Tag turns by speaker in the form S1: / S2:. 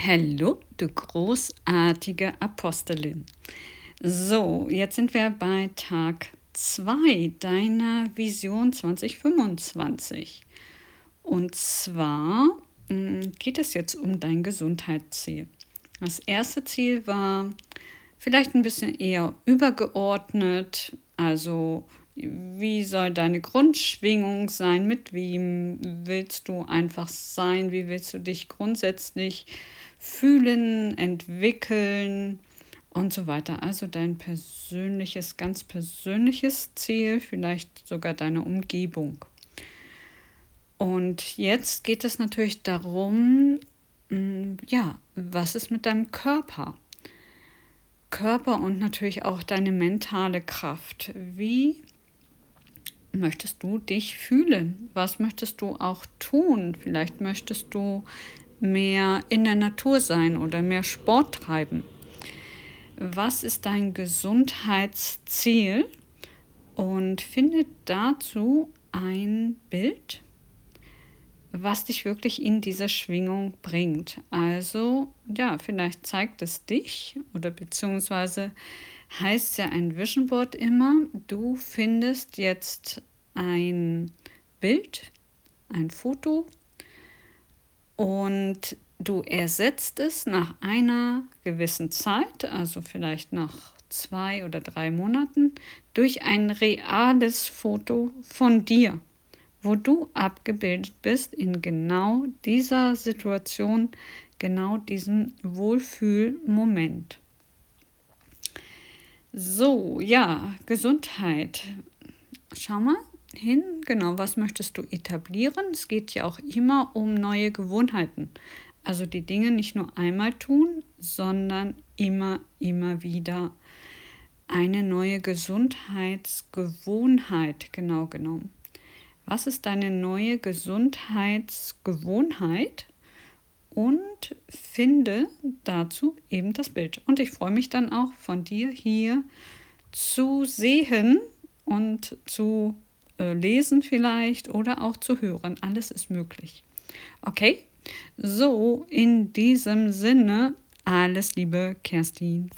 S1: Hallo, du großartige Apostelin. So, jetzt sind wir bei Tag 2 deiner Vision 2025. Und zwar geht es jetzt um dein Gesundheitsziel. Das erste Ziel war vielleicht ein bisschen eher übergeordnet, also wie soll deine Grundschwingung sein, mit wem willst du einfach sein, wie willst du dich grundsätzlich fühlen, entwickeln und so weiter. Also dein persönliches, ganz persönliches Ziel, vielleicht sogar deine Umgebung. Und jetzt geht es natürlich darum, ja, was ist mit deinem Körper? Körper und natürlich auch deine mentale Kraft. Wie möchtest du dich fühlen? Was möchtest du auch tun? Vielleicht möchtest du mehr in der Natur sein oder mehr Sport treiben. Was ist dein Gesundheitsziel? Und finde dazu ein Bild, was dich wirklich in diese Schwingung bringt. Also, ja, vielleicht zeigt es dich oder beziehungsweise heißt ja ein Vision Board immer, du findest jetzt ein Bild, ein Foto und du ersetzt es nach einer gewissen Zeit, also vielleicht nach 2 oder 3 Monaten, durch ein reales Foto von dir, wo du abgebildet bist in genau dieser Situation, genau diesem Wohlfühlmoment. So, ja, Gesundheit. Schau mal hin, genau, was möchtest du etablieren? Es geht ja auch immer um neue Gewohnheiten. Also die Dinge nicht nur einmal tun, sondern immer wieder eine neue Gesundheitsgewohnheit, genau genommen. Was ist deine neue Gesundheitsgewohnheit? Und finde dazu eben das Bild. Und ich freue mich dann auch von dir hier zu sehen und zu lesen vielleicht oder auch zu hören. Alles ist möglich. Okay? So, in diesem Sinne, alles Liebe, Kerstin.